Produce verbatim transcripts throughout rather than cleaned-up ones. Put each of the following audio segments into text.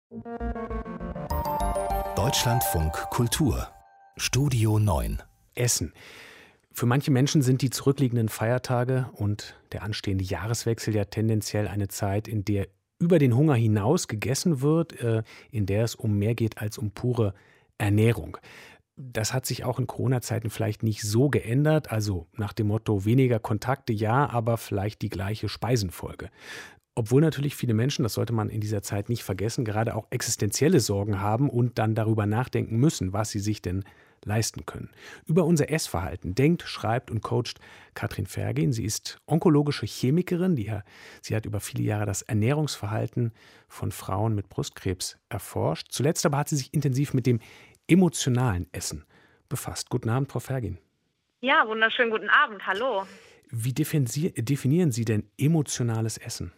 Deutschlandfunk Kultur Studio neun. Essen. Für manche Menschen sind die zurückliegenden Feiertage und der anstehende Jahreswechsel ja tendenziell eine Zeit, in der über den Hunger hinaus gegessen wird, äh, in der es um mehr geht als um pure Ernährung. Das hat sich auch in Corona-Zeiten vielleicht nicht so geändert, also nach dem Motto weniger Kontakte, ja, aber vielleicht die gleiche Speisenfolge. Obwohl natürlich viele Menschen, das sollte man in dieser Zeit nicht vergessen, gerade auch existenzielle Sorgen haben und dann darüber nachdenken müssen, was sie sich denn leisten können. Über unser Essverhalten denkt, schreibt und coacht Katrin Vergin. Sie ist onkologische Chemikerin. Die, sie hat über viele Jahre das Ernährungsverhalten von Frauen mit Brustkrebs erforscht. Zuletzt aber hat sie sich intensiv mit dem emotionalen Essen befasst. Guten Abend, Frau Vergin. Ja, wunderschönen guten Abend. Hallo. Wie definieren Sie denn emotionales Essen?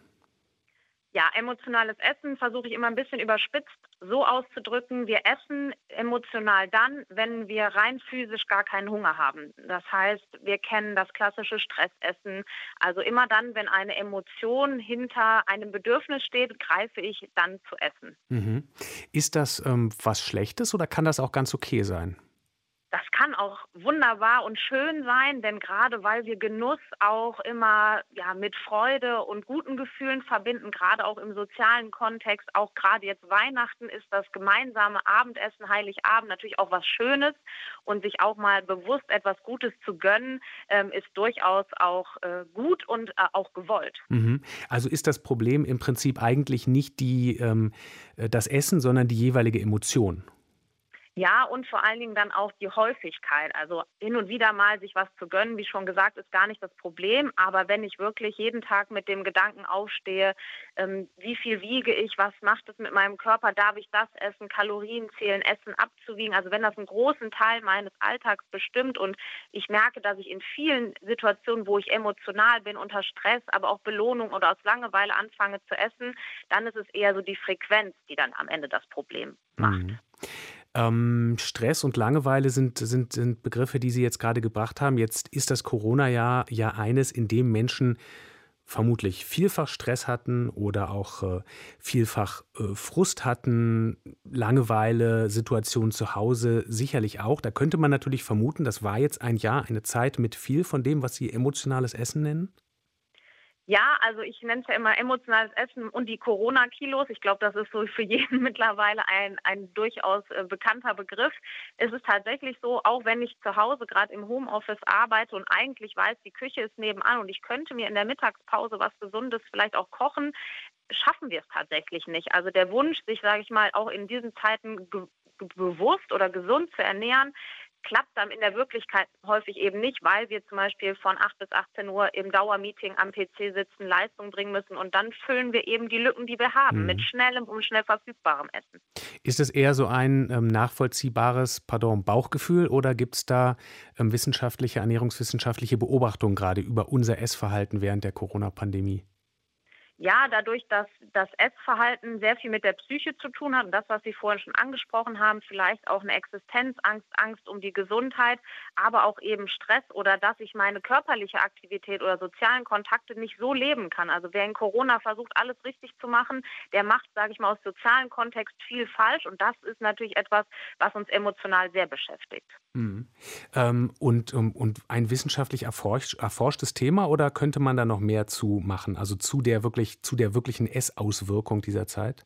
Ja, emotionales Essen versuche ich immer ein bisschen überspitzt so auszudrücken. Wir essen emotional dann, wenn wir rein physisch gar keinen Hunger haben. Das heißt, wir kennen das klassische Stressessen. Also immer dann, wenn eine Emotion hinter einem Bedürfnis steht, greife ich dann zu essen. Mhm. Ist das ähm, was Schlechtes oder kann das auch ganz okay sein? Das kann auch wunderbar und schön sein, denn gerade weil wir Genuss auch immer ja, mit Freude und guten Gefühlen verbinden, gerade auch im sozialen Kontext, auch gerade jetzt Weihnachten ist das gemeinsame Abendessen, Heiligabend natürlich auch was Schönes und sich auch mal bewusst etwas Gutes zu gönnen, ähm, ist durchaus auch äh, gut und äh, auch gewollt. Mhm. Also ist das Problem im Prinzip eigentlich nicht die, ähm, das Essen, sondern die jeweilige Emotion? Ja, und vor allen Dingen dann auch die Häufigkeit. Also hin und wieder mal sich was zu gönnen, wie schon gesagt, ist gar nicht das Problem. Aber wenn ich wirklich jeden Tag mit dem Gedanken aufstehe, ähm, wie viel wiege ich, was macht es mit meinem Körper, darf ich das essen, Kalorien zählen, Essen abzuwiegen. Also wenn das einen großen Teil meines Alltags bestimmt und ich merke, dass ich in vielen Situationen, wo ich emotional bin, unter Stress, aber auch Belohnung oder aus Langeweile anfange zu essen, dann ist es eher so die Frequenz, die dann am Ende das Problem macht. Mhm. Ähm, Stress und Langeweile sind, sind, sind Begriffe, die Sie jetzt gerade gebracht haben. Jetzt ist das Corona-Jahr ja eines, in dem Menschen vermutlich vielfach Stress hatten oder auch äh, vielfach äh, Frust hatten, Langeweile, Situation zu Hause sicherlich auch. Da könnte man natürlich vermuten, das war jetzt ein Jahr, eine Zeit mit viel von dem, was Sie emotionales Essen nennen. Ja, also ich nenne es ja immer emotionales Essen und die Corona-Kilos. Ich glaube, das ist so für jeden mittlerweile ein, ein durchaus äh, bekannter Begriff. Es ist tatsächlich so, auch wenn ich zu Hause gerade im Homeoffice arbeite und eigentlich weiß, die Küche ist nebenan und ich könnte mir in der Mittagspause was Gesundes vielleicht auch kochen, schaffen wir es tatsächlich nicht. Also der Wunsch, sich, sage ich mal, auch in diesen Zeiten ge- ge- bewusst oder gesund zu ernähren, klappt dann in der Wirklichkeit häufig eben nicht, weil wir zum Beispiel von acht bis achtzehn Uhr im Dauermeeting am P C sitzen, Leistung bringen müssen und dann füllen wir eben die Lücken, die wir haben, mit Mhm. schnellem und schnell verfügbarem Essen. Ist es eher so ein ähm, nachvollziehbares, pardon, Bauchgefühl oder gibt es da ähm, wissenschaftliche, ernährungswissenschaftliche Beobachtungen gerade über unser Essverhalten während der Corona-Pandemie? Ja, dadurch, dass das Essverhalten sehr viel mit der Psyche zu tun hat und das, was Sie vorhin schon angesprochen haben, vielleicht auch eine Existenzangst, Angst um die Gesundheit, aber auch eben Stress oder dass ich meine körperliche Aktivität oder sozialen Kontakte nicht so leben kann. Also wer in Corona versucht, alles richtig zu machen, der macht, sage ich mal, aus sozialen Kontext viel falsch und das ist natürlich etwas, was uns emotional sehr beschäftigt. Mhm. Ähm, und, ähm, und ein wissenschaftlich erforscht, erforschtes Thema oder könnte man da noch mehr zu machen? Also zu der wirklich, zu der wirklichen Essauswirkung dieser Zeit?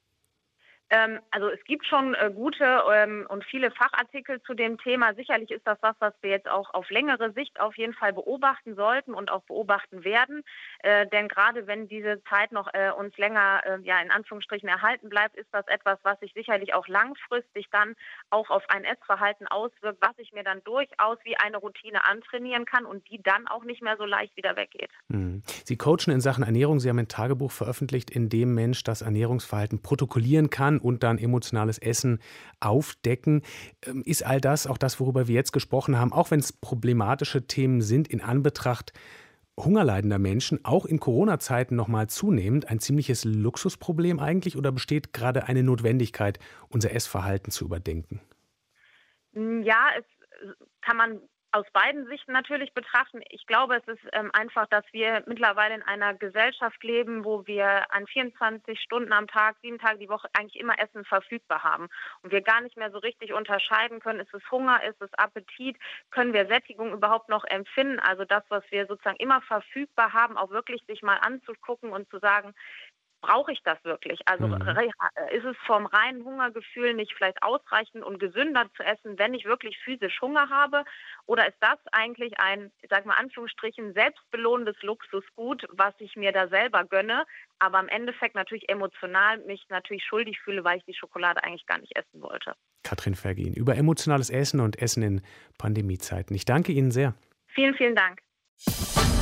Ähm, also es gibt schon äh, gute ähm, und viele Fachartikel zu dem Thema. Sicherlich ist das was, was wir jetzt auch auf längere Sicht auf jeden Fall beobachten sollten und auch beobachten werden. Äh, denn gerade wenn diese Zeit noch äh, uns länger, äh, ja in Anführungsstrichen erhalten bleibt, ist das etwas, was sich sicherlich auch langfristig dann auch auf ein Essverhalten auswirkt, was ich mir dann durchaus wie eine Routine antrainieren kann und die dann auch nicht mehr so leicht wieder weggeht. Mhm. Sie coachen in Sachen Ernährung. Sie haben ein Tagebuch veröffentlicht, in dem Mensch das Ernährungsverhalten protokollieren kann und dann emotionales Essen aufdecken. Ähm, Ist all das, auch das, worüber wir jetzt gesprochen haben, auch wenn es problematische Themen sind, in Anbetracht hungerleidender Menschen, auch in Corona-Zeiten nochmal zunehmend, ein ziemliches Luxusproblem eigentlich oder besteht gerade eine Notwendigkeit, unser Essverhalten zu überdenken? Ja, es kann man aus beiden Sichten natürlich betrachten. Ich glaube, es ist ähm, einfach, dass wir mittlerweile in einer Gesellschaft leben, wo wir an vierundzwanzig Stunden am Tag, sieben Tage die Woche eigentlich immer Essen verfügbar haben. Und wir gar nicht mehr so richtig unterscheiden können, ist es Hunger, ist es Appetit, können wir Sättigung überhaupt noch empfinden? Also das, was wir sozusagen immer verfügbar haben, auch wirklich sich mal anzugucken und zu sagen, brauche ich das wirklich? Also Mhm. ist es vom reinen Hungergefühl nicht vielleicht ausreichend und gesünder zu essen, wenn ich wirklich physisch Hunger habe? Oder ist das eigentlich ein, ich sag mal Anführungsstrichen, selbstbelohnendes Luxusgut, was ich mir da selber gönne, aber im Endeffekt natürlich emotional mich natürlich schuldig fühle, weil ich die Schokolade eigentlich gar nicht essen wollte? Katrin Vergin über emotionales Essen und Essen in Pandemiezeiten. Ich danke Ihnen sehr. Vielen, vielen Dank.